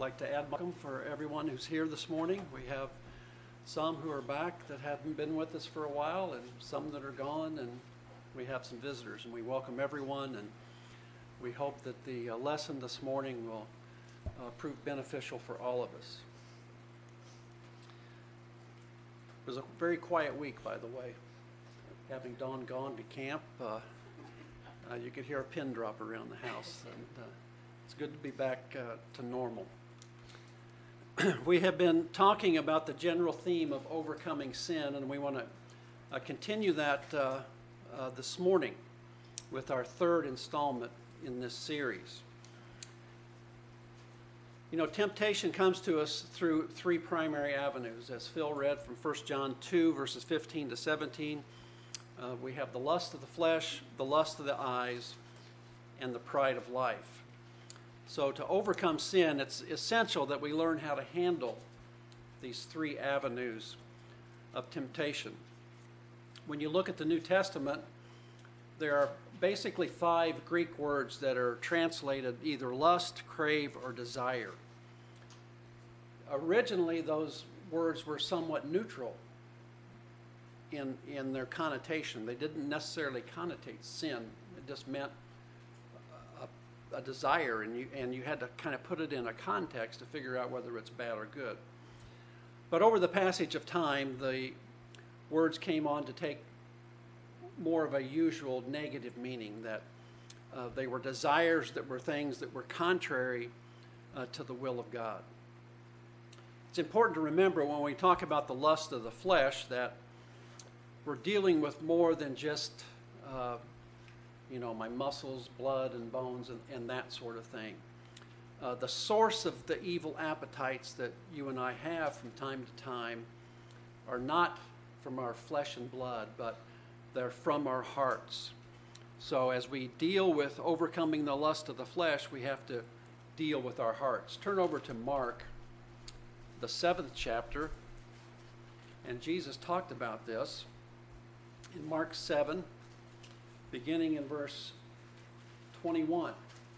like to add welcome for everyone who's here this morning. We have some who are back that haven't been with us for a while and some that are gone, and we have some visitors, and we welcome everyone, and we hope that the lesson this morning will prove beneficial for all of us. It was a very quiet week, by the way. Having Dawn gone to camp, you could hear a pin drop around the house, and it's good to be back to normal. We have been talking about the general theme of overcoming sin, and we want to continue that this morning with our third installment in this series. You know, temptation comes to us through three primary avenues, as Phil read from 1 John 2, verses 15 to 17. We have the lust of the flesh, the lust of the eyes, and the pride of life. So to overcome sin, it's essential that we learn how to handle these three avenues of temptation. When you look at the New Testament, there are basically 5 Greek words that are translated either lust, crave, or desire. Originally, those words were somewhat neutral in their connotation. They didn't necessarily connotate sin. It just meant a desire, and you had to kind of put it in a context to figure out whether it's bad or good. But over the passage of time, the words came on to take more of a usual negative meaning, that they were desires that were things that were contrary to the will of God. It's important to remember when we talk about the lust of the flesh that we're dealing with more than just my muscles, blood, and bones, and that sort of thing. The source of the evil appetites that you and I have from time to time are not from our flesh and blood, but they're from our hearts. So as we deal with overcoming the lust of the flesh, we have to deal with our hearts. Turn over to Mark, the 7th chapter, and Jesus talked about this in Mark 7, beginning in verse 21.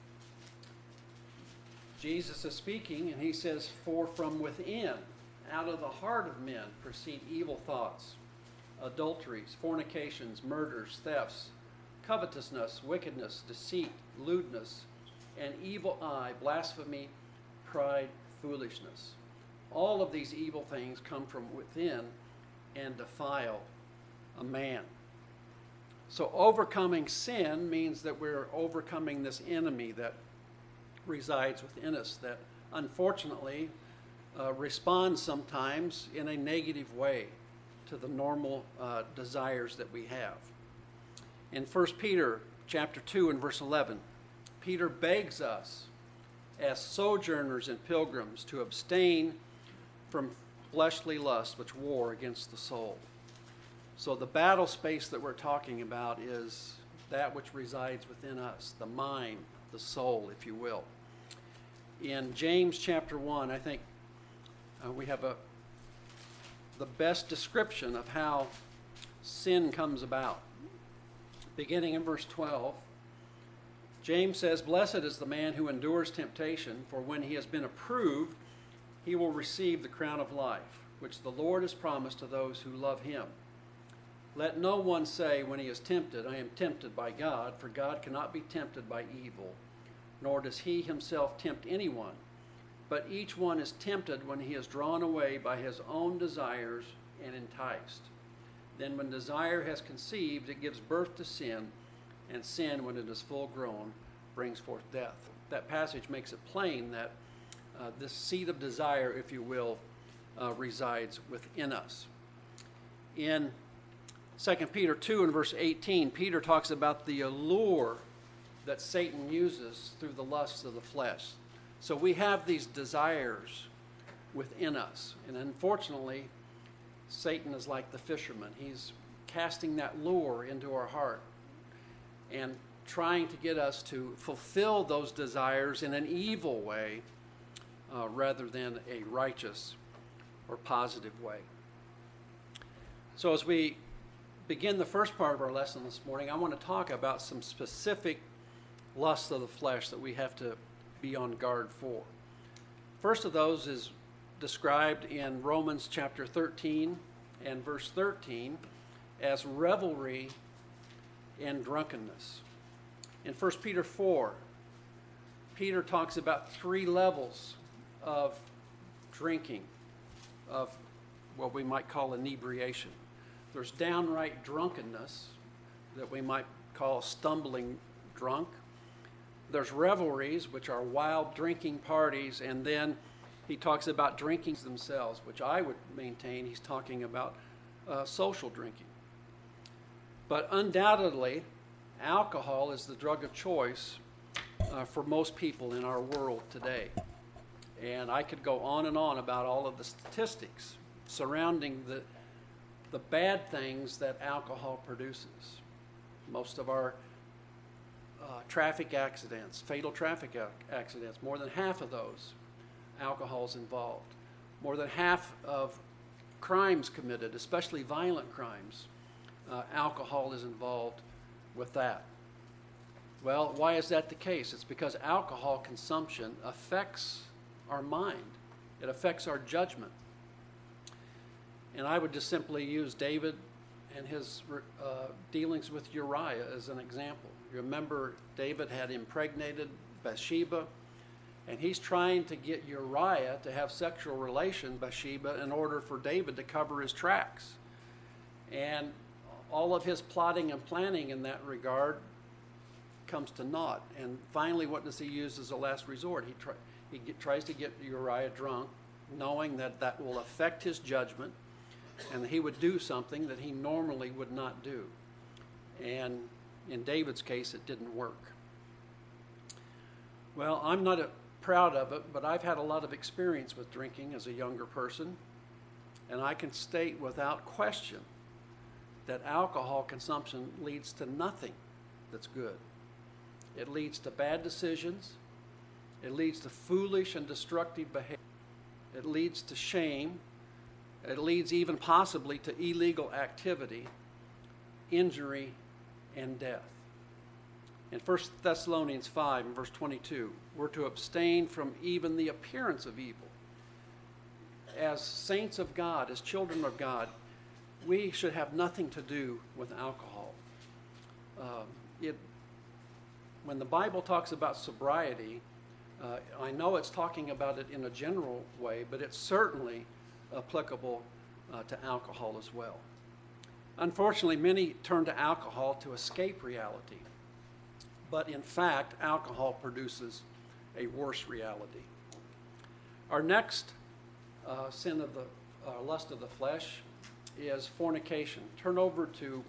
Jesus is speaking, and he says, "For from within, out of the heart of men, proceed evil thoughts, adulteries, fornications, murders, thefts, covetousness, wickedness, deceit, lewdness, an evil eye, blasphemy, pride, foolishness. All of these evil things come from within and defile a man." So overcoming sin means that we're overcoming this enemy that resides within us, that unfortunately responds sometimes in a negative way to the normal desires that we have. In 1 Peter chapter 2 and verse 11, Peter begs us as sojourners and pilgrims to abstain from fleshly lust which war against the soul. So the battle space that we're talking about is that which resides within us, the mind, the soul, if you will. In James chapter 1, I think we have the best description of how sin comes about. Beginning in verse 12, James says, "Blessed is the man who endures temptation, for when he has been approved, he will receive the crown of life, which the Lord has promised to those who love him. Let no one say when he is tempted, 'I am tempted by God,' for God cannot be tempted by evil, nor does he himself tempt anyone. But each one is tempted when he is drawn away by his own desires and enticed. Then when desire has conceived, it gives birth to sin, and sin, when it is full grown, brings forth death." That passage makes it plain that this seed of desire, if you will, resides within us. In 2 Peter 2 and verse 18, Peter talks about the allure that Satan uses through the lusts of the flesh. So we have these desires within us, and unfortunately, Satan is like the fisherman. He's casting that lure into our heart and trying to get us to fulfill those desires in an evil way rather than a righteous or positive way. So as we begin the first part of our lesson this morning, I want to talk about some specific lusts of the flesh that we have to be on guard for. First of those is described in Romans chapter 13 and verse 13 as revelry and drunkenness. In 1 Peter 4, Peter talks about 3 levels of drinking, of what we might call inebriation. There's downright drunkenness that we might call stumbling drunk. There's revelries, which are wild drinking parties, and then he talks about drinking themselves, which I would maintain he's talking about social drinking. But undoubtedly, alcohol is the drug of choice for most people in our world today. And I could go on and on about all of the statistics surrounding the bad things that alcohol produces. Most of our traffic accidents, fatal traffic accidents, more than half of those, alcohol is involved. More than half of crimes committed, especially violent crimes, alcohol is involved with that. Well, why is that the case? It's because alcohol consumption affects our mind. It affects our judgment. And I would just simply use David and his dealings with Uriah as an example. You remember David had impregnated Bathsheba, and he's trying to get Uriah to have sexual relations with Bathsheba in order for David to cover his tracks. And all of his plotting and planning in that regard comes to naught. And finally, what does he use as a last resort? He tries to get Uriah drunk, knowing that that will affect his judgment, and he would do something that he normally would not do. And in David's case, it didn't work. Well, I'm not proud of it, but I've had a lot of experience with drinking as a younger person, and I can state without question that alcohol consumption leads to nothing that's good. It leads to bad decisions. It leads to foolish and destructive behavior. It leads to shame. It leads even possibly to illegal activity, injury, and death. In 1 Thessalonians 5 and verse 22, we're to abstain from even the appearance of evil. As saints of God, as children of God, we should have nothing to do with alcohol. When the Bible talks about sobriety, I know it's talking about it in a general way, but it's certainly applicable to alcohol as well. Unfortunately, many turn to alcohol to escape reality, but in fact, alcohol produces a worse reality. Our next sin of the lust of the flesh is fornication. Turn over to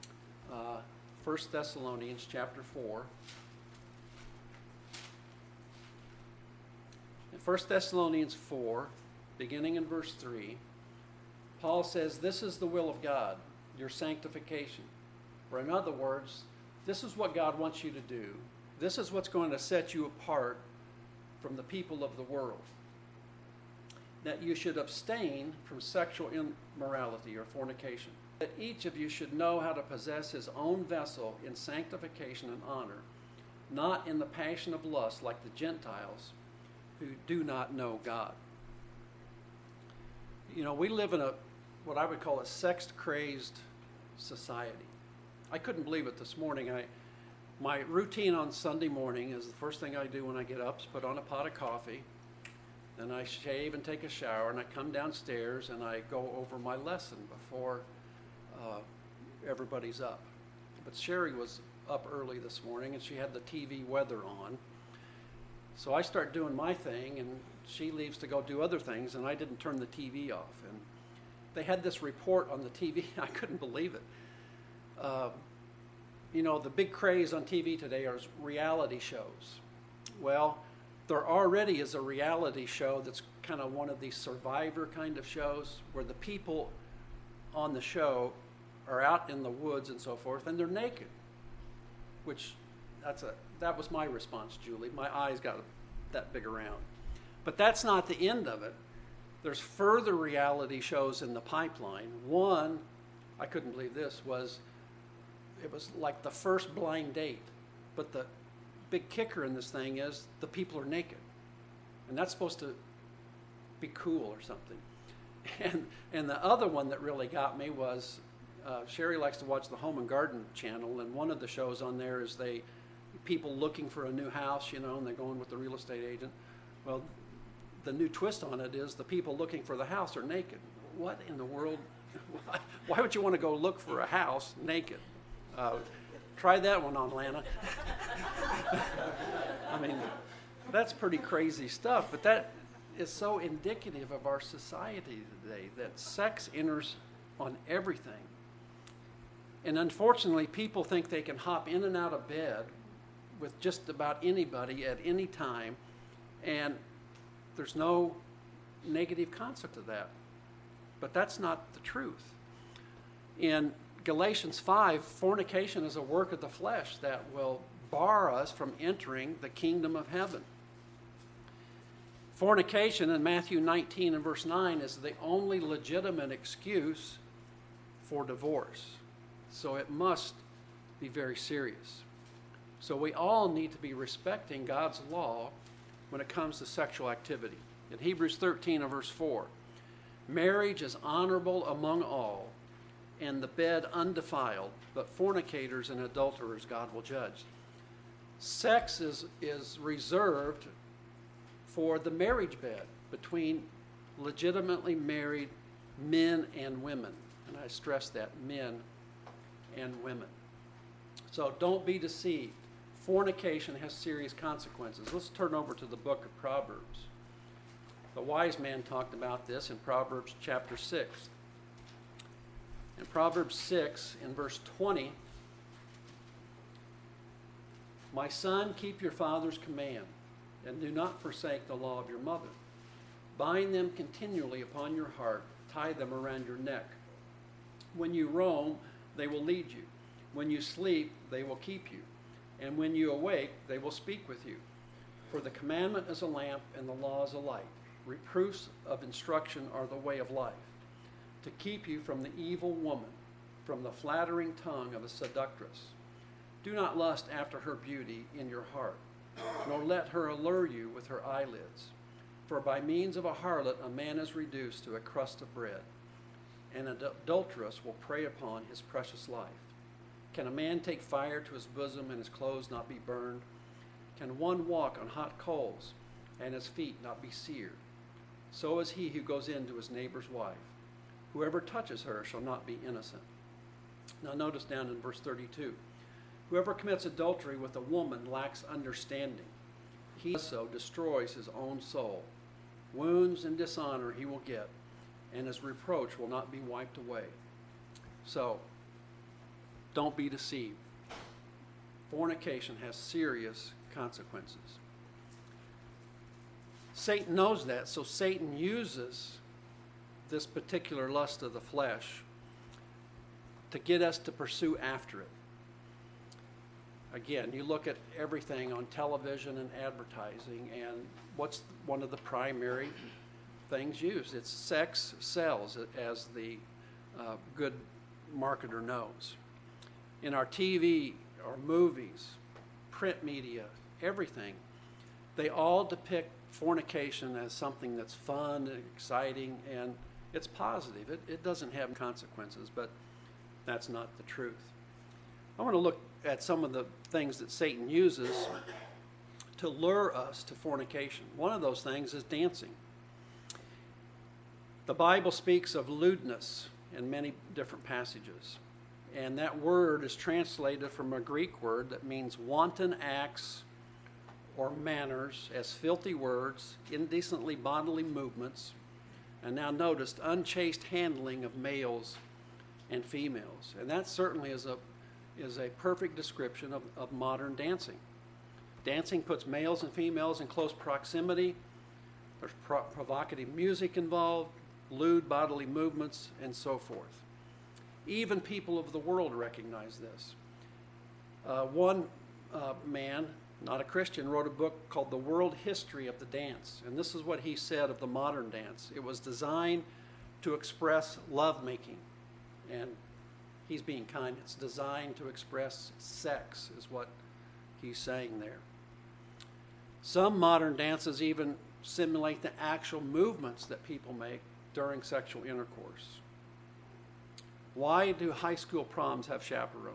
1 Thessalonians chapter 4. In 1 Thessalonians 4, beginning in verse 3, Paul says, "This is the will of God, your sanctification." Or in other words, this is what God wants you to do. This is what's going to set you apart from the people of the world. That you should abstain from sexual immorality or fornication. That each of you should know how to possess his own vessel in sanctification and honor, not in the passion of lust like the Gentiles who do not know God. You know, we live in what I would call a sex-crazed society. I couldn't believe it this morning. My routine on Sunday morning is the first thing I do when I get up is put on a pot of coffee, then I shave and take a shower, and I come downstairs and I go over my lesson before everybody's up. But Sherry was up early this morning and she had the TV weather on. So I start doing my thing and she leaves to go do other things, and I didn't turn the TV off. And they had this report on the TV. I couldn't believe it. You know, the big craze on TV today are reality shows. Well, there already is a reality show that's kind of one of these Survivor kind of shows where the people on the show are out in the woods and so forth, and they're naked, which that was my response, Julie. My eyes got that big around. But that's not the end of it. There's further reality shows in the pipeline. One, I couldn't believe this, it was like the first blind date. But the big kicker in this thing is the people are naked. And that's supposed to be cool or something. And the other one that really got me was Sherry likes to watch the Home and Garden channel, and one of the shows on there is people looking for a new house, and they're going with the real estate agent. Well, the new twist on it is the people looking for the house are naked. What in the world? Why would you want to go look for a house naked? Try that one on, Lana. I mean, that's pretty crazy stuff, but that is so indicative of our society today, that sex enters on everything. And unfortunately, people think they can hop in and out of bed with just about anybody at any time, and there's no negative concept of that. But that's not the truth. In Galatians 5, fornication is a work of the flesh that will bar us from entering the kingdom of heaven. Fornication in Matthew 19 and verse 9 is the only legitimate excuse for divorce. So it must be very serious. So we all need to be respecting God's law when it comes to sexual activity. In Hebrews 13 and verse 4, marriage is honorable among all, and the bed undefiled, but fornicators and adulterers God will judge. Sex is reserved for the marriage bed between legitimately married men and women. And I stress that, men and women. So don't be deceived. Fornication has serious consequences. Let's turn over to the book of Proverbs. The wise man talked about this in Proverbs chapter 6. In Proverbs 6, in verse 20, my son, keep your father's command, and do not forsake the law of your mother. Bind them continually upon your heart, tie them around your neck. When you roam, they will lead you. When you sleep, they will keep you. And when you awake, they will speak with you. For the commandment is a lamp, and the law is a light. Reproofs of instruction are the way of life, to keep you from the evil woman, from the flattering tongue of a seductress. Do not lust after her beauty in your heart, nor let her allure you with her eyelids. For by means of a harlot a man is reduced to a crust of bread, and an adulteress will prey upon his precious life. Can a man take fire to his bosom and his clothes not be burned? Can one walk on hot coals and his feet not be seared? So is he who goes in to his neighbor's wife. Whoever touches her shall not be innocent. Now notice down in verse 32. Whoever commits adultery with a woman lacks understanding. He so destroys his own soul. Wounds and dishonor he will get, and his reproach will not be wiped away. So, don't be deceived. Fornication has serious consequences. Satan knows that, so Satan uses this particular lust of the flesh to get us to pursue after it. Again, you look at everything on television and advertising, and what's one of the primary things used? It's sex sells, as the good marketer knows. In our TV, our movies, print media, everything, they all depict fornication as something that's fun and exciting, and it's positive. It doesn't have consequences, but that's not the truth. I want to look at some of the things that Satan uses to lure us to fornication. One of those things is dancing. The Bible speaks of lewdness in many different passages, and that word is translated from a Greek word that means wanton acts or manners, as filthy words, indecently bodily movements, and now notice unchaste handling of males and females. And that certainly is a perfect description of modern dancing. Dancing puts males and females in close proximity. There's provocative music involved, lewd bodily movements, and so forth. Even people of the world recognize this. One man, not a Christian, wrote a book called The World History of the Dance. And this is what he said of the modern dance. It was designed to express lovemaking. And he's being kind. It's designed to express sex, is what he's saying there. Some modern dances even simulate the actual movements that people make during sexual intercourse. Why do high school proms have chaperones?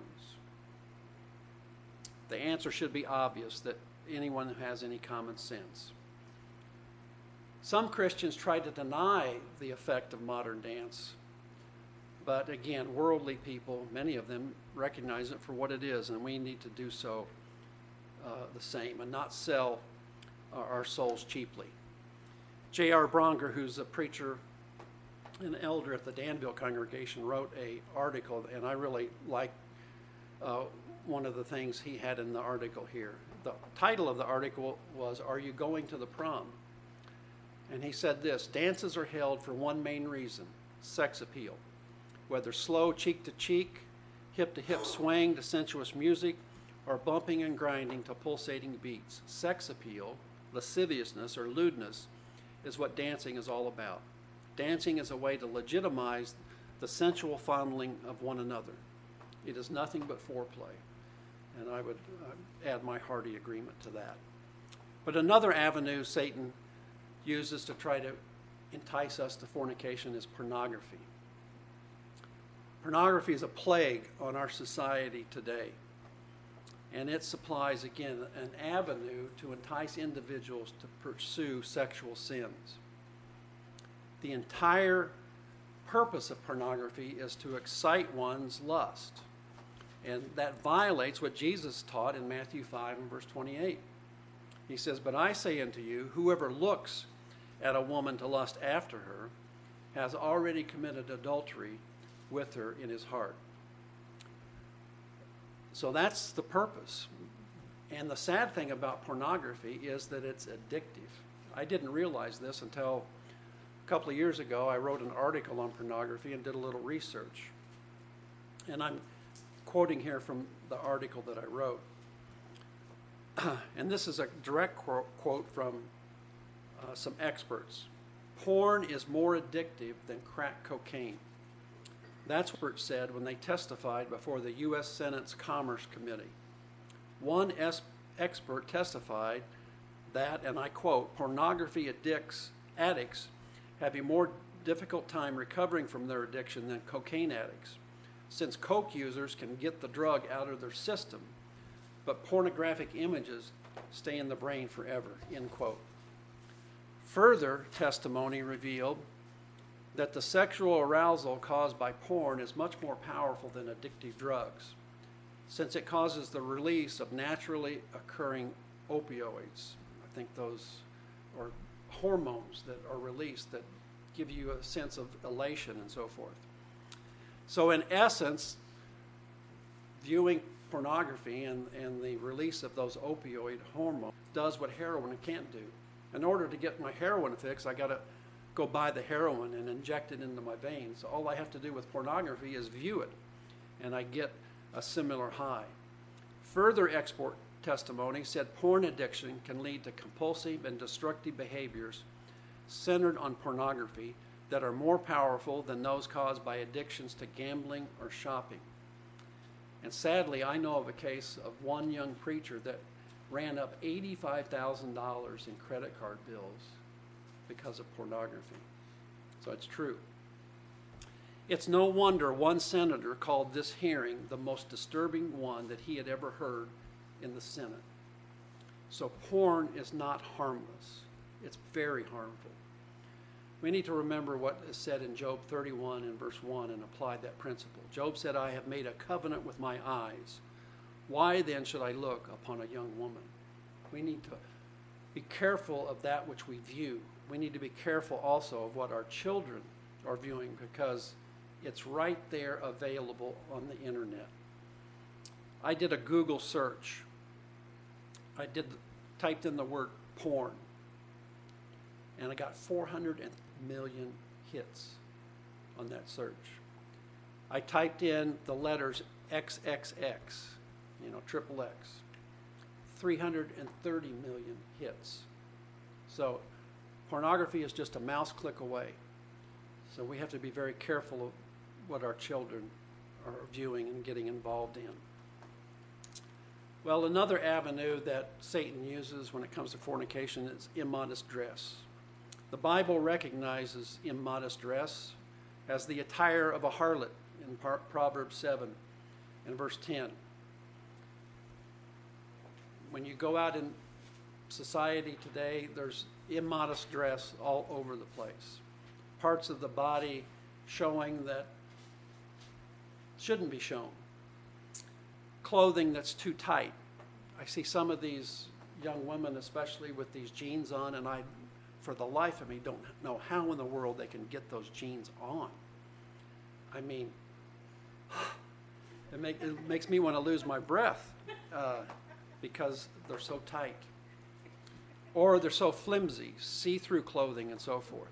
The answer should be obvious that anyone who has any common sense. Some Christians try to deny the effect of modern dance, but again, worldly people, many of them, recognize it for what it is, and we need to do so the same and not sell our souls cheaply. J.R. Bronger, who's a preacher and elder at the Danville congregation, wrote an article, and I really like one of the things he had in the article here. The title of the article was, "Are You Going to the Prom?" And he said this: dances are held for one main reason, sex appeal. Whether slow cheek to cheek, hip to hip swaying to sensuous music, or bumping and grinding to pulsating beats, sex appeal, lasciviousness or lewdness, is what dancing is all about. Dancing is a way to legitimize the sensual fondling of one another. It is nothing but foreplay. And I would add my hearty agreement to that. But another avenue Satan uses to try to entice us to fornication is pornography. Pornography is a plague on our society today. And it supplies, again, an avenue to entice individuals to pursue sexual sins. The entire purpose of pornography is to excite one's lust. And that violates what Jesus taught in Matthew 5 and verse 28. He says, "But I say unto you, whoever looks at a woman to lust after her has already committed adultery with her in his heart." So that's the purpose. And the sad thing about pornography is that it's addictive. I didn't realize this until a couple of years ago. I wrote an article on pornography and did a little research. And I'm quoting here from the article that I wrote. And this is a direct quote from some experts. "Porn is more addictive than crack cocaine." That's what experts said when they testified before the U.S. Senate's Commerce Committee. One expert testified that, and I quote, "pornography addicts have a more difficult time recovering from their addiction than cocaine addicts, since coke users can get the drug out of their system, but pornographic images stay in the brain forever," end quote. Further testimony revealed that the sexual arousal caused by porn is much more powerful than addictive drugs, since it causes the release of naturally occurring opioids. I think those are hormones that are released that give you a sense of elation and so forth. So in essence, viewing pornography and the release of those opioid hormones does what heroin can't do. In order to get my heroin fix, I got to go buy the heroin and inject it into my veins. So all I have to do with pornography is view it, and I get a similar high. Further expert testimony said porn addiction can lead to compulsive and destructive behaviors centered on pornography that are more powerful than those caused by addictions to gambling or shopping. And sadly, I know of a case of one young preacher that ran up $85,000 in credit card bills because of pornography. So it's true. It's no wonder one senator called this hearing the most disturbing one that he had ever heard in the Senate. So porn is not harmless. It's very harmful. We need to remember what is said in Job 31 and verse 1 and apply that principle. Job said, "I have made a covenant with my eyes. Why then should I look upon a young woman?" We need to be careful of that which we view. We need to be careful also of what our children are viewing, because it's right there available on the internet. I did a Google search. Typed in the word porn, and I got 400 million hits on that search. I typed in the letters XXX, triple X, 330 million hits. So pornography is just a mouse click away. So we have to be very careful of what our children are viewing and getting involved in. Well, another avenue that Satan uses when it comes to fornication is immodest dress. The Bible recognizes immodest dress as the attire of a harlot in Proverbs 7 and verse 10. When you go out in society today, there's immodest dress all over the place. Parts of the body showing that shouldn't be shown. Clothing that's too tight. I see some of these young women, especially with these jeans on, and I, for the life of me, don't know how in the world they can get those jeans on. I mean, it makes me want to lose my breath because they're so tight. Or they're so flimsy, see-through clothing and so forth.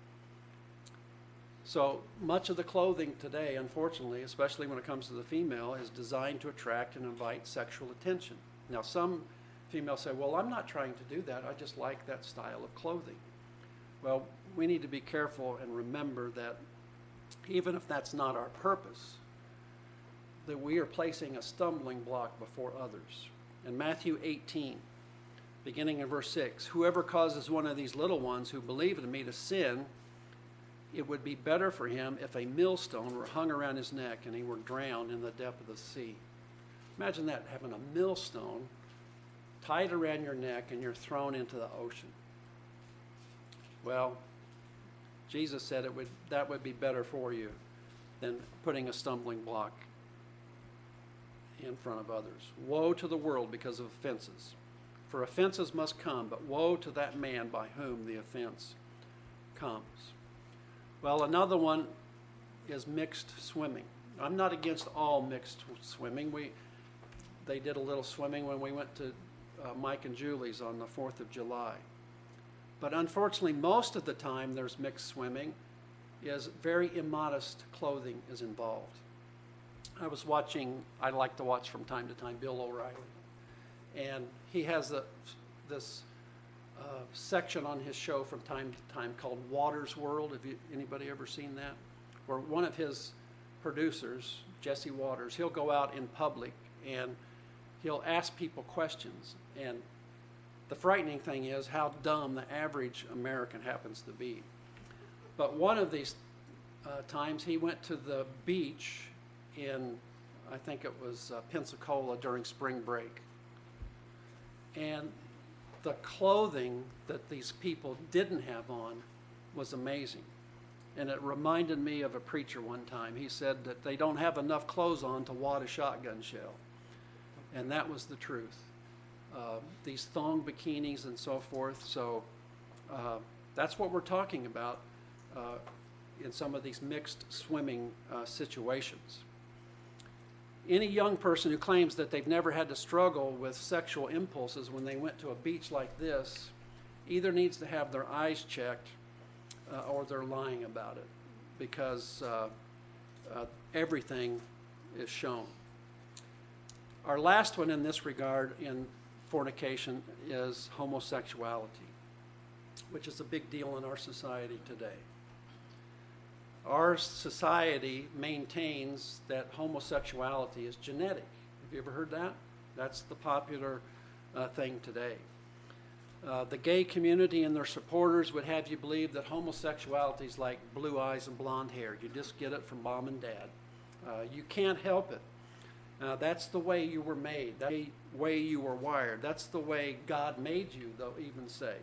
So much of the clothing today, unfortunately, especially when it comes to the female, is designed to attract and invite sexual attention. Now, some females say, well, I'm not trying to do that. I just like that style of clothing. Well, we need to be careful and remember that even if that's not our purpose, that we are placing a stumbling block before others. In Matthew 18, beginning in verse 6, whoever causes one of these little ones who believe in me to sin, it would be better for him if a millstone were hung around his neck and he were drowned in the depth of the sea. Imagine that, having a millstone tied around your neck and you're thrown into the ocean. Well, Jesus said that would be better for you than putting a stumbling block in front of others. Woe to the world because of offenses. For offenses must come, but woe to that man by whom the offense comes. Well, another one is mixed swimming. I'm not against all mixed swimming. They did a little swimming when we went to Mike and Julie's on the 4th of July. But unfortunately, most of the time there's mixed swimming is very immodest clothing is involved. I like to watch from time to time Bill O'Reilly. And he has this section on his show from time to time called Water's World. Have anybody ever seen that? Where one of his producers, Jesse Waters, he'll go out in public and he'll ask people questions. And the frightening thing is how dumb the average American happens to be. But one of these times he went to the beach in, I think it was Pensacola during spring break. And the clothing that these people didn't have on was amazing. And it reminded me of a preacher one time. He said that they don't have enough clothes on to wad a shotgun shell. And that was the truth. These thong bikinis and so forth. So that's what we're talking about in some of these mixed swimming situations. Any young person who claims that they've never had to struggle with sexual impulses when they went to a beach like this either needs to have their eyes checked or they're lying about it, because everything is shown. Our last one in this regard in fornication is homosexuality, which is a big deal in our society today. Our society maintains that homosexuality is genetic. Have you ever heard that? That's the popular thing today. The gay community and their supporters would have you believe that homosexuality is like blue eyes and blonde hair. You just get it from mom and dad. You can't help it. That's the way you were made. That's the way you were wired. That's the way God made you, they'll even say.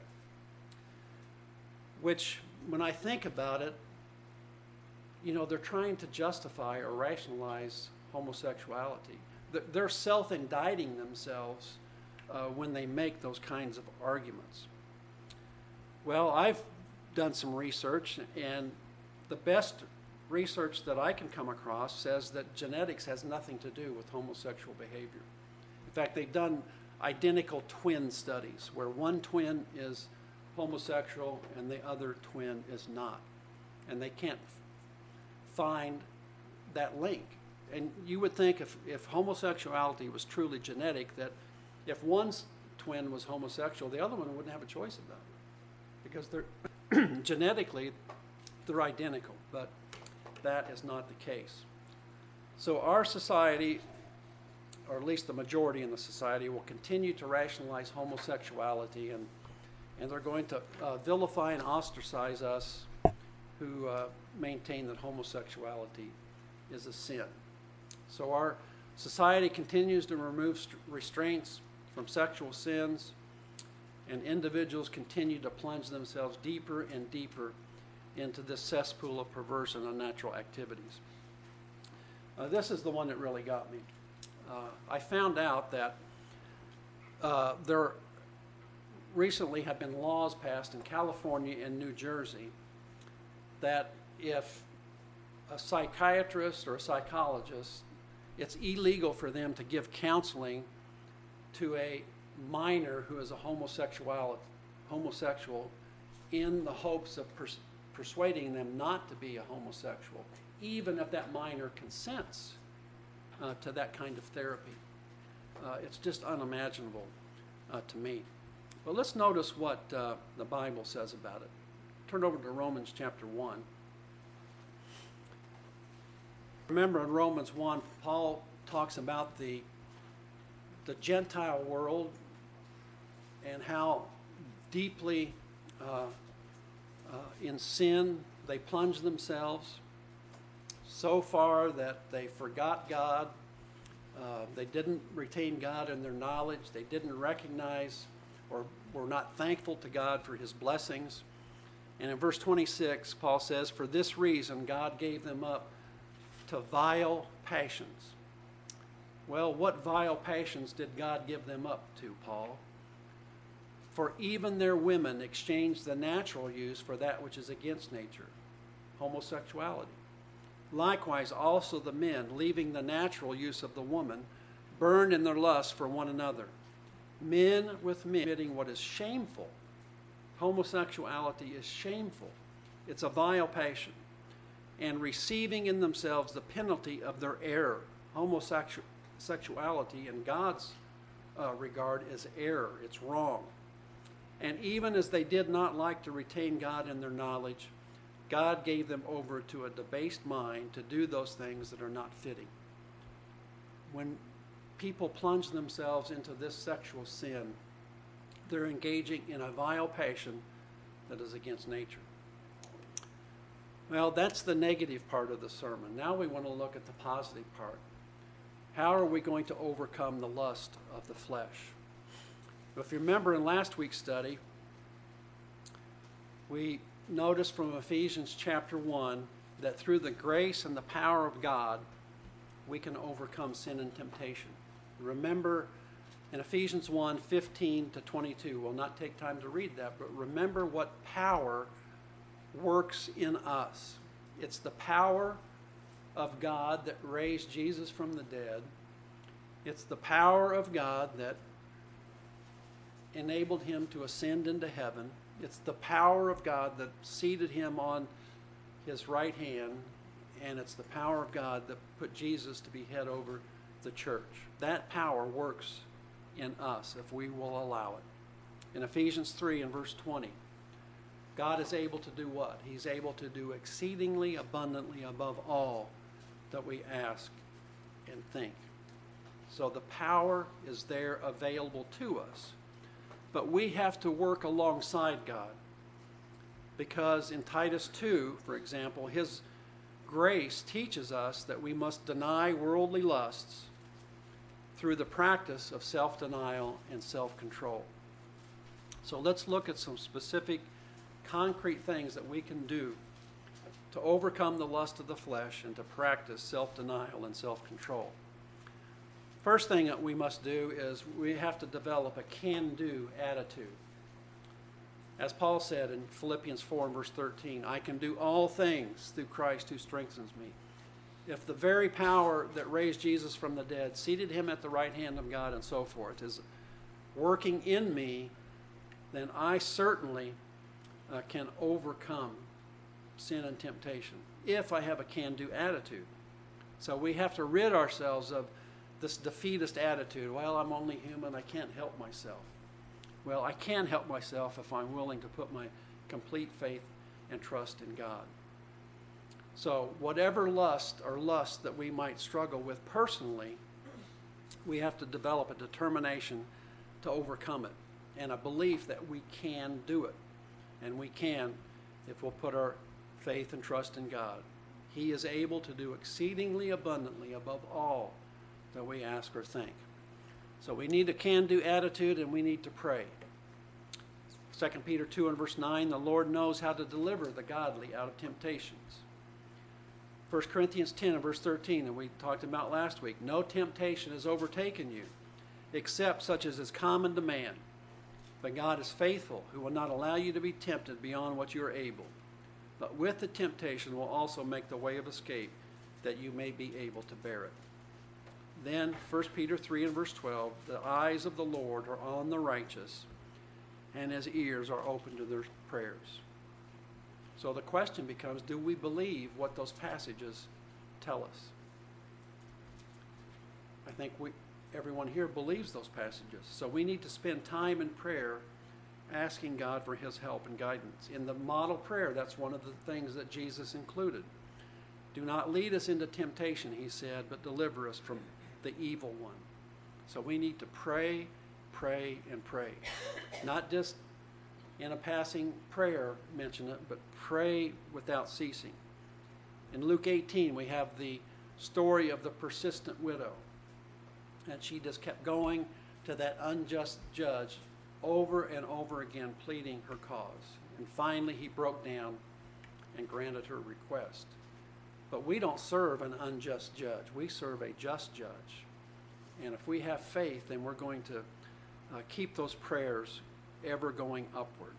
Which, when I think about it, you know, they're trying to justify or rationalize homosexuality. They're self-indicting themselves when they make those kinds of arguments. Well, I've done some research, and the best research that I can come across says that genetics has nothing to do with homosexual behavior. In fact, they've done identical twin studies where one twin is homosexual and the other twin is not. And they can't find that link. And you would think if homosexuality was truly genetic, that if one's twin was homosexual, the other one wouldn't have a choice about it, because they're genetically they're identical, but that is not the case. So our society or at least the majority in the society, will continue to rationalize homosexuality, and they're going to vilify and ostracize us who maintain that homosexuality is a sin. So our society continues to remove restraints from sexual sins, and individuals continue to plunge themselves deeper and deeper into this cesspool of perverse and unnatural activities. This is the one that really got me. I found out that there recently have been laws passed in California and New Jersey that if a psychiatrist or a psychologist, it's illegal for them to give counseling to a minor who is a homosexual in the hopes of persuading them not to be a homosexual, even if that minor consents to that kind of therapy. It's just unimaginable to me. But let's notice what the Bible says about it. Turn over to Romans chapter 1. Remember in Romans 1, Paul talks about the Gentile world and how deeply in sin they plunge themselves so far that they forgot God. They didn't retain God in their knowledge. They didn't recognize or were not thankful to God for his blessings. And in verse 26, Paul says, "For this reason God gave them up to vile passions." Well, what vile passions did God give them up to, Paul? "For even their women exchanged the natural use for that which is against nature," homosexuality. "Likewise also the men, leaving the natural use of the woman, burned in their lust for one another. Men with men committing what is shameful." Homosexuality is shameful. It's a vile passion. "And receiving in themselves the penalty of their error." Homosexuality in God's regard is error. It's wrong. "And even as they did not like to retain God in their knowledge, God gave them over to a debased mind to do those things that are not fitting." When people plunge themselves into this sexual sin, they're engaging in a vile passion that is against nature. Well, that's the negative part of the sermon. Now we want to look at the positive part. How are we going to overcome the lust of the flesh? If you remember in last week's study, we noticed from Ephesians chapter 1 that through the grace and the power of God, we can overcome sin and temptation. Remember in Ephesians 1, 15 to 22, we'll not take time to read that, but remember what power works in us. It's the power of God that raised Jesus from the dead. It's the power of God that enabled him to ascend into heaven. It's the power of God that seated him on his right hand, and it's the power of God that put Jesus to be head over the church. That power works in us if we will allow it. In Ephesians 3 and verse 20, God is able to do what? He's able to do exceedingly abundantly above all that we ask and think. So the power is there available to us. But we have to work alongside God. Because in Titus 2, for example, his grace teaches us that we must deny worldly lusts through the practice of self-denial and self-control. So let's look at some specific, concrete things that we can do to overcome the lust of the flesh and to practice self-denial and self-control. First thing that we must do is we have to develop a can-do attitude. As Paul said in Philippians 4 and verse 13, "I can do all things through Christ who strengthens me." If the very power that raised Jesus from the dead, seated him at the right hand of God and so forth, is working in me, then I certainly can overcome sin and temptation if I have a can-do attitude. So we have to rid ourselves of this defeatist attitude. Well, I'm only human, I can't help myself. Well, I can help myself if I'm willing to put my complete faith and trust in God. So whatever lust or lust that we might struggle with personally, We have to develop a determination to overcome it and a belief that we can do it. And we can if we'll put our faith and trust in God. He is able to do exceedingly abundantly above all that we ask or think. So we need a can-do attitude, and we need to pray. 2 Peter 2 and verse 9, the Lord knows how to deliver the godly out of temptations. 1 Corinthians 10 and verse 13, and we talked about last week, no temptation has overtaken you, except such as is common to man. But God is faithful, who will not allow you to be tempted beyond what you are able. But with the temptation will also make the way of escape, that you may be able to bear it. Then 1 Peter 3 and verse 12, the eyes of the Lord are on the righteous, and his ears are open to their prayers. So the question becomes, do we believe what those passages tell us? I think everyone here believes those passages. So we need to spend time in prayer asking God for his help and guidance. In the model prayer, that's one of the things that Jesus included. Do not lead us into temptation, he said, but deliver us from the evil one. So we need to pray, pray, and pray. Not just in a passing prayer mention it, but pray without ceasing. In Luke 18, we have the story of the persistent widow. And she just kept going to that unjust judge over and over again, pleading her cause. And finally, he broke down and granted her request. But we don't serve an unjust judge. We serve a just judge. And if we have faith, then we're going to keep those prayers ever going upward.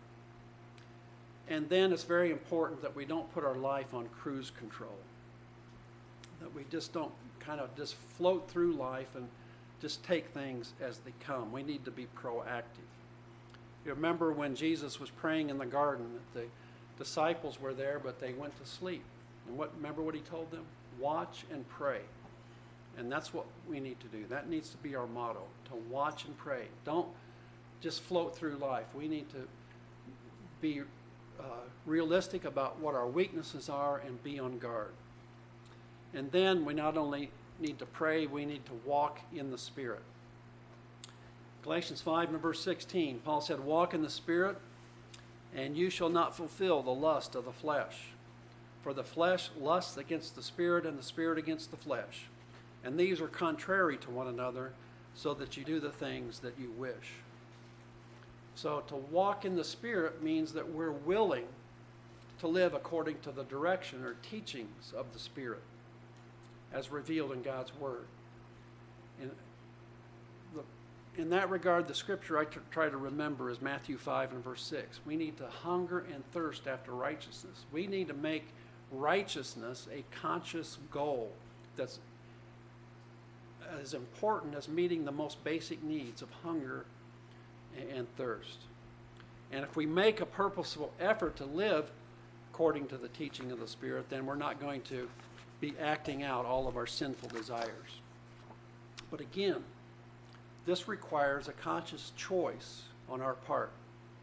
And then it's very important that we don't put our life on cruise control. That we just don't kind of just float through life and just take things as they come. We need to be proactive. You remember when Jesus was praying in the garden, that the disciples were there, but they went to sleep. And remember what he told them? Watch and pray. And that's what we need to do. That needs to be our motto, to watch and pray. Don't just float through life. We need to be realistic about what our weaknesses are and be on guard. And then we not only need to pray, we need to walk in the Spirit. Galatians 5 and verse 16, Paul said, walk in the Spirit, and you shall not fulfill the lust of the flesh. For the flesh lusts against the Spirit, and the Spirit against the flesh. And these are contrary to one another, so that you do the things that you wish. So to walk in the Spirit means that we're willing to live according to the direction or teachings of the Spirit, as revealed in God's Word. In that regard, the scripture I try to remember is Matthew 5 and verse 6. We need to hunger and thirst after righteousness. We need to make righteousness a conscious goal that's as important as meeting the most basic needs of hunger and thirst. And if we make a purposeful effort to live according to the teaching of the Spirit, then we're not going to be acting out all of our sinful desires. But again, this requires a conscious choice on our part.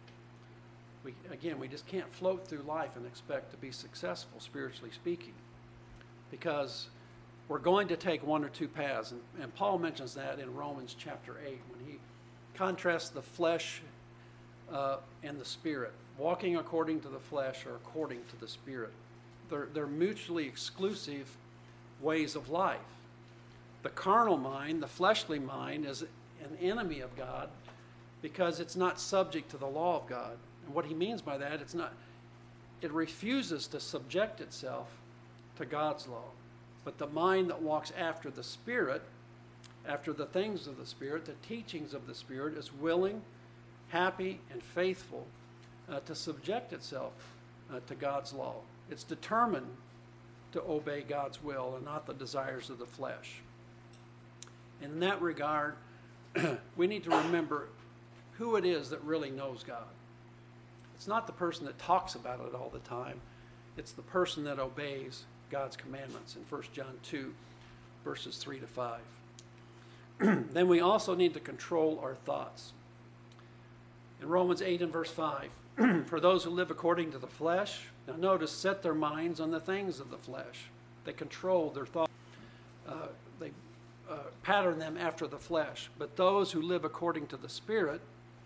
We just can't float through life and expect to be successful, spiritually speaking, because we're going to take one or two paths. And Paul mentions that in Romans chapter 8 when he contrasts the flesh and the Spirit. Walking according to the flesh or according to the Spirit. They're mutually exclusive ways of life. The carnal mind, the fleshly mind, is an enemy of God because it's not subject to the law of God. And what he means by that, it refuses to subject itself to God's law. But the mind that walks after the Spirit, after the things of the Spirit, the teachings of the Spirit, is willing, happy, and faithful to subject itself to God's law. It's determined to obey God's will and not the desires of the flesh. In that regard, we need to remember who it is that really knows God. It's not the person that talks about it all the time. It's the person that obeys God's commandments in 1 John 2, verses 3 to 5. Then we also need to control our thoughts. In Romans 8 and verse 5, for those who live according to the flesh, now notice, set their minds on the things of the flesh. They control their thoughts. They pattern them after the flesh. But those who live according to the Spirit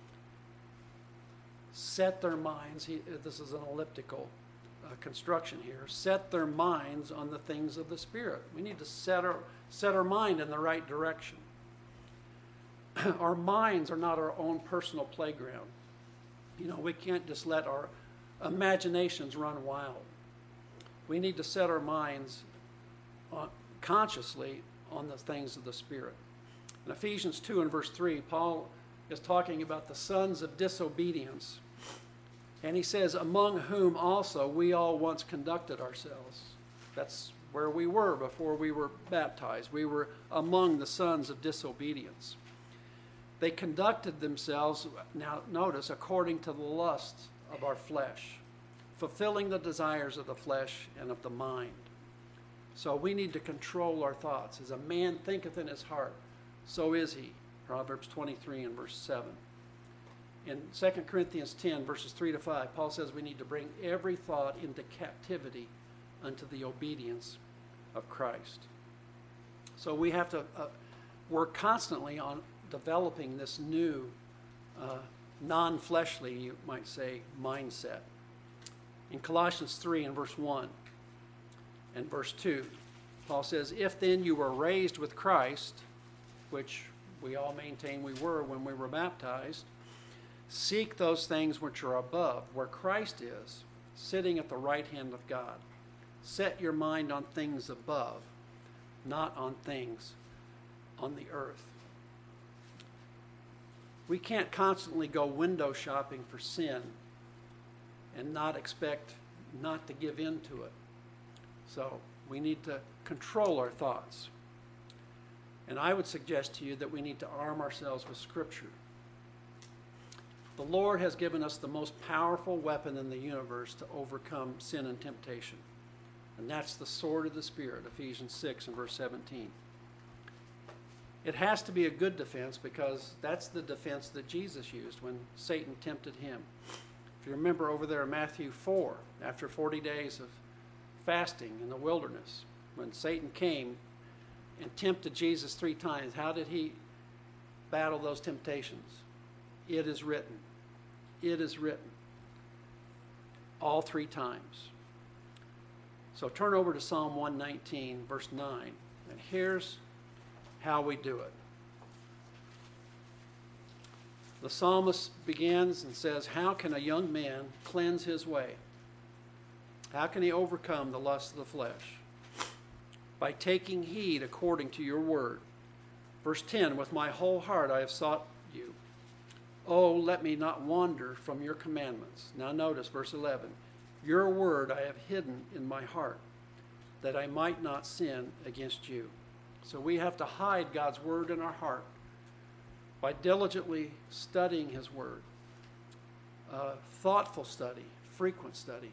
set their minds, this is an elliptical construction here, set their minds on the things of the Spirit. We need to set our mind in the right direction. Our minds are not our own personal playground. We can't just let our imaginations run wild. We need to set our minds consciously on the things of the Spirit. In Ephesians 2 and verse 3, Paul is talking about the sons of disobedience. And he says, among whom also we all once conducted ourselves. That's where we were before we were baptized. We were among the sons of disobedience. They conducted themselves, now notice, according to the lusts of our flesh, fulfilling the desires of the flesh and of the mind. So we need to control our thoughts. As a man thinketh in his heart, so is he. Proverbs 23 and verse 7. In 2 Corinthians 10, verses 3 to 5, Paul says we need to bring every thought into captivity unto the obedience of Christ. So we have to work constantly on developing this new, non-fleshly, you might say, mindset. In Colossians 3 and verse 1 and verse 2, Paul says, if then you were raised with Christ, which we all maintain we were when we were baptized, seek those things which are above, where Christ is, sitting at the right hand of God. Set your mind on things above, not on things on the earth. We can't constantly go window shopping for sin and not expect not to give in to it. So we need to control our thoughts. And I would suggest to you that we need to arm ourselves with Scripture. The Lord has given us the most powerful weapon in the universe to overcome sin and temptation. And that's the sword of the Spirit, Ephesians 6 and verse 17. It has to be a good defense because that's the defense that Jesus used when Satan tempted him. If you remember over there in Matthew 4, after 40 days of fasting in the wilderness, when Satan came and tempted Jesus 3 times, how did he battle those temptations? It is written. It is written. All 3 times. So turn over to Psalm 119, verse 9. And here's how we do it. The psalmist begins and says, how can a young man cleanse his way? How can he overcome the lust of the flesh? By taking heed according to your word. Verse 10, with my whole heart I have sought you. Oh, let me not wander from your commandments. Now notice verse 11. Your word I have hidden in my heart, that I might not sin against you. So we have to hide God's word in our heart by diligently studying his word. Thoughtful study, frequent study.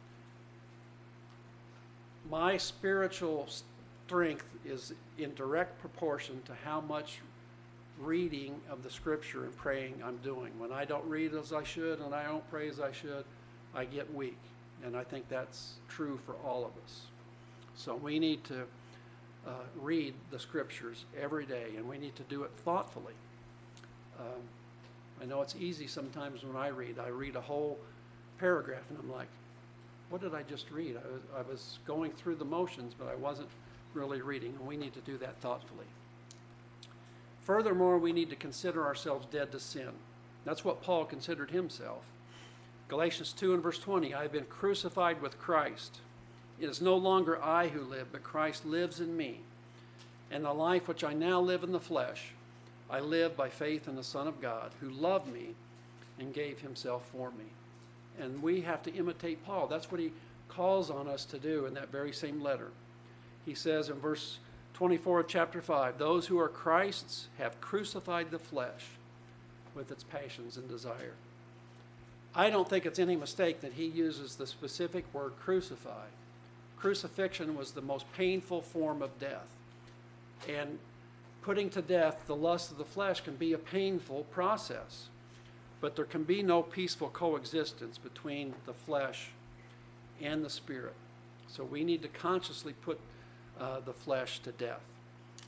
My spiritual strength is in direct proportion to how much reading of the Scripture and praying I'm doing. When I don't read as I should and I don't pray as I should, I get weak. And I think that's true for all of us. So we need to read the Scriptures every day, and we need to do it thoughtfully. I know it's easy sometimes when I read a whole paragraph and I'm like, what did I just read? I was going through the motions, but I wasn't really reading, and we need to do that thoughtfully. Furthermore, we need to consider ourselves dead to sin. That's what Paul considered himself. Galatians 2 and verse 20, I have been crucified with Christ. It is no longer I who live, but Christ lives in me. And the life which I now live in the flesh, I live by faith in the Son of God, who loved me and gave himself for me. And we have to imitate Paul. That's what he calls on us to do in that very same letter. He says in verse 24 of chapter 5, those who are Christ's have crucified the flesh with its passions and desire. I don't think it's any mistake that he uses the specific word crucify. Crucifixion was the most painful form of death. And putting to death the lust of the flesh can be a painful process. But there can be no peaceful coexistence between the flesh and the spirit. So we need to consciously put the flesh to death.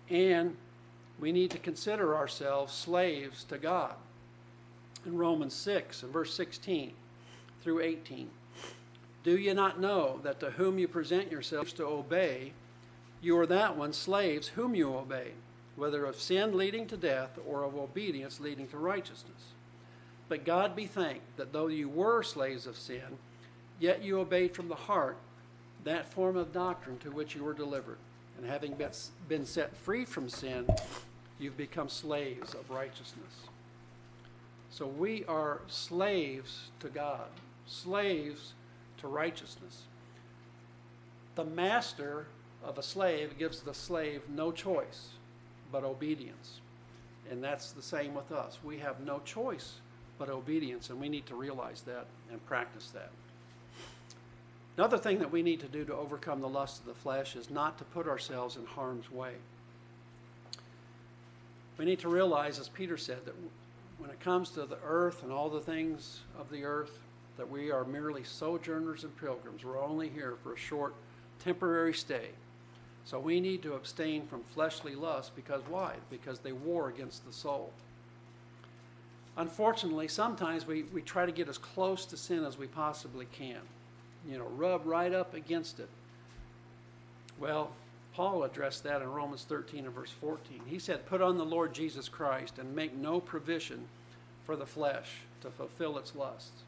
And we need to consider ourselves slaves to God. In Romans 6 and verse 16 through 18, do you not know that to whom you present yourselves to obey, you are that one slaves whom you obey, whether of sin leading to death or of obedience leading to righteousness? But God be thanked that though you were slaves of sin, yet you obeyed from the heart that form of doctrine to which you were delivered. And having been set free from sin, you've become slaves of righteousness. So we are slaves to God, slaves to righteousness. The master of a slave gives the slave no choice but obedience. And that's the same with us. We have no choice but obedience, and we need to realize that and practice that. Another thing that we need to do to overcome the lust of the flesh is not to put ourselves in harm's way. We need to realize, as Peter said, that when it comes to the earth and all the things of the earth, that we are merely sojourners and pilgrims. We're only here for a short, temporary stay. So we need to abstain from fleshly lusts because why? Because they war against the soul. Unfortunately, sometimes we try to get as close to sin as we possibly can. Rub right up against it. Well, Paul addressed that in Romans 13 and verse 14. He said, put on the Lord Jesus Christ and make no provision for the flesh to fulfill its lusts.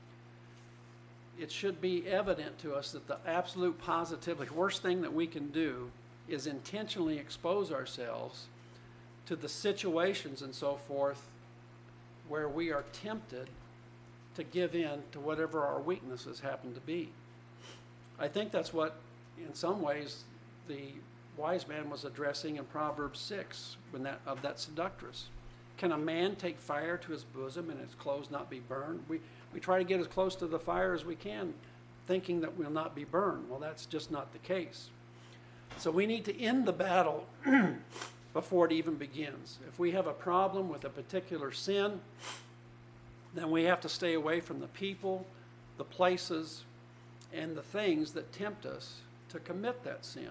It should be evident to us that the absolute positively worst thing that we can do is intentionally expose ourselves to the situations and so forth where we are tempted to give in to whatever our weaknesses happen to be. I think that's what, in some ways, the wise man was addressing in Proverbs 6 of that seductress. Can a man take fire to his bosom and his clothes not be burned? We try to get as close to the fire as we can, thinking that we'll not be burned. Well, that's just not the case. So we need to end the battle before it even begins. If we have a problem with a particular sin, then we have to stay away from the people, the places, and the things that tempt us to commit that sin.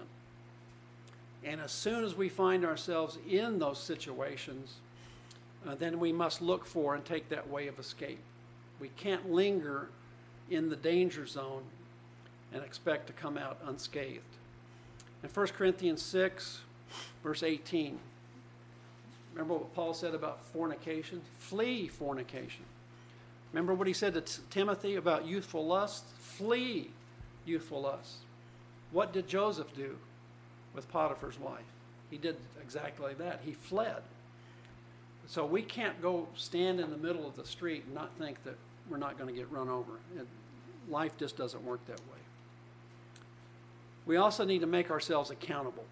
And as soon as we find ourselves in those situations, then we must look for and take that way of escape. We can't linger in the danger zone and expect to come out unscathed. In 1 Corinthians 6, verse 18, remember what Paul said about fornication? Flee fornication. Remember what he said to Timothy about youthful lust? Flee youthful lust. What did Joseph do with Potiphar's wife? He did exactly that. He fled. So we can't go stand in the middle of the street and not think that we're not going to get run over. Life just doesn't work that way. We also need to make ourselves accountable.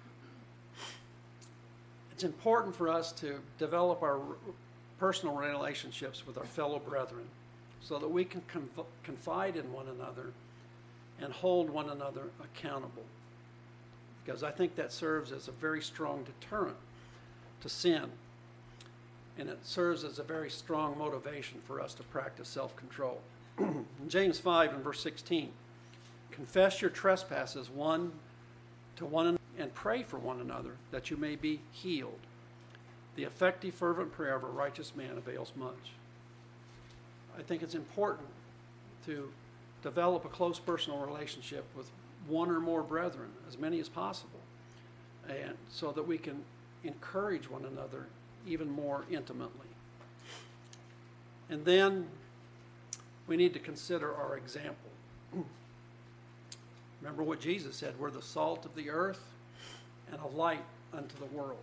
It's important for us to develop our personal relationships with our fellow brethren so that we can confide in one another and hold one another accountable. Because I think that serves as a very strong deterrent to sin. And it serves as a very strong motivation for us to practice self-control. In James 5 and verse 16, confess your trespasses one to one another and pray for one another that you may be healed. The effective, fervent prayer of a righteous man avails much. I think it's important to develop a close personal relationship with one or more brethren, as many as possible, and so that we can encourage one another even more intimately. And then we need to consider our example. Remember what Jesus said, we're the salt of the earth and a light unto the world.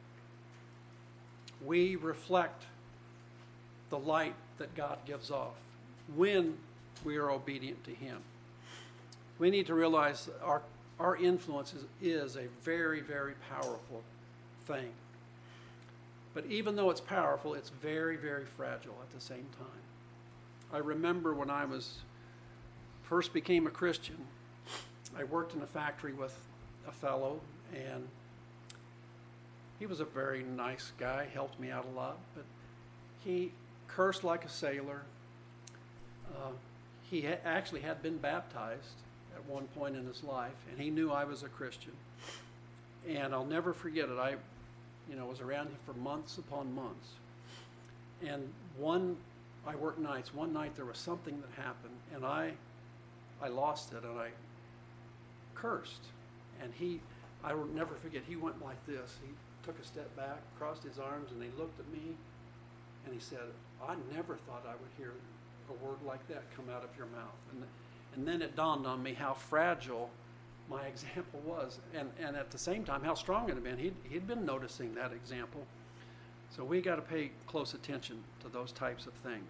We reflect the light that God gives off when we are obedient to Him. We need to realize that our influence is a very, very powerful thing. But even though it's powerful, it's very, very fragile at the same time. I remember when I first became a Christian, I worked in a factory with a fellow, and he was a very nice guy, helped me out a lot, but he cursed like a sailor. He actually had been baptized at one point in his life, and he knew I was a Christian. And I'll never forget it. I was around him for months upon months. And I worked nights. One night there was something that happened, and I lost it, and I cursed. And I will never forget, he went like this. He took a step back, crossed his arms, and he looked at me, and he said, I never thought I would hear a word like that come out of your mouth. And then it dawned on me how fragile my example was, and at the same time how strong it had been. He'd been noticing that example. So we got to pay close attention to those types of things.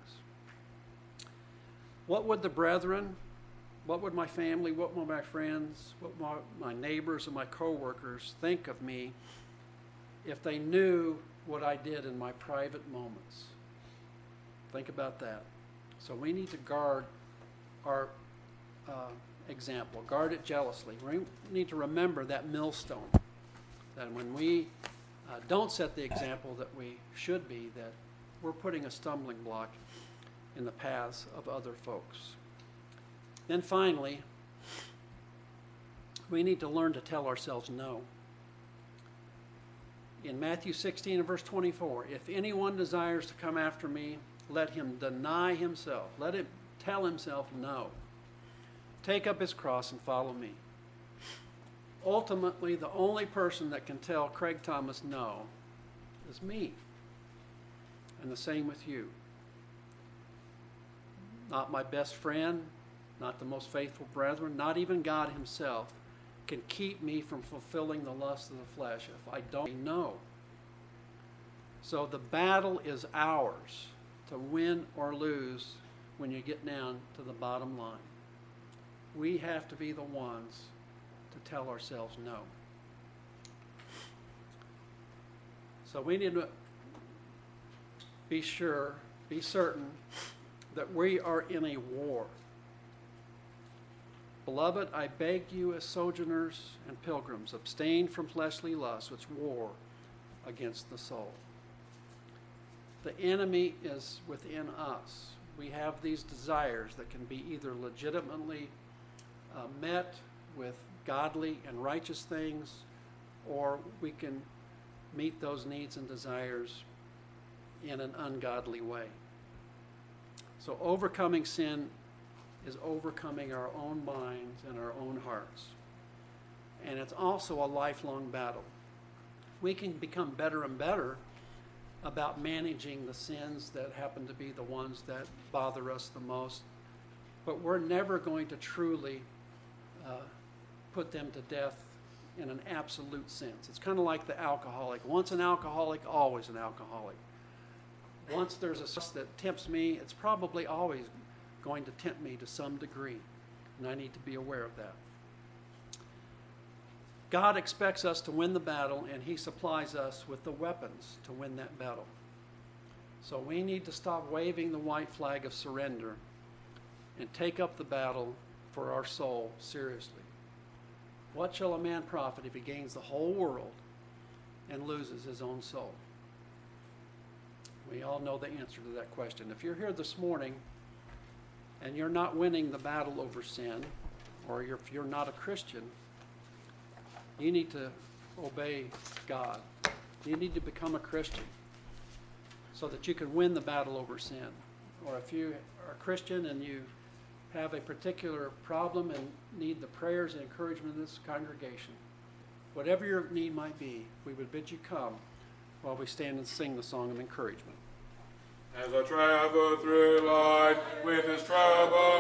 What would the brethren, what would my family, what would my friends, what would my neighbors and my co-workers think of me if they knew what I did in my private moments? Think about that. So we need to guard our example, guard it jealously. We need to remember that millstone, that when we don't set the example that we should be, that we're putting a stumbling block in the paths of other folks. Then finally, we need to learn to tell ourselves no. In Matthew 16 and verse 24, if anyone desires to come after me, let him deny himself. Let him tell himself no. Take up his cross and follow me. Ultimately, the only person that can tell Craig Thomas no is me. And the same with you. Not my best friend, not the most faithful brethren, not even God himself can keep me from fulfilling the lust of the flesh if I don't say no. So the battle is ours to win or lose when you get down to the bottom line. We have to be the ones to tell ourselves no. So we need to be certain that we are in a war. Beloved, I beg you as sojourners and pilgrims, abstain from fleshly lusts which war against the soul. The enemy is within us. We have these desires that can be either legitimately met with godly and righteous things, or we can meet those needs and desires in an ungodly way. So overcoming sin is overcoming our own minds and our own hearts. And it's also a lifelong battle. We can become better and better about managing the sins that happen to be the ones that bother us the most, but we're never going to truly put them to death in an absolute sense. It's kind of like the alcoholic. Once an alcoholic, always an alcoholic. Once there's a source that tempts me, it's probably always going to tempt me to some degree, and I need to be aware of that. God expects us to win the battle, and he supplies us with the weapons to win that battle. So we need to stop waving the white flag of surrender and take up the battle for our soul seriously. What shall a man profit if he gains the whole world and loses his own soul? We all know the answer to that question. If you're here this morning and you're not winning the battle over sin, or if you're not a Christian, you need to obey God. You need to become a Christian so that you can win the battle over sin. Or if you are a Christian and you have a particular problem and need the prayers and encouragement of this congregation, whatever your need might be, we would bid you come while we stand and sing the song of encouragement. As I travel through life with this trouble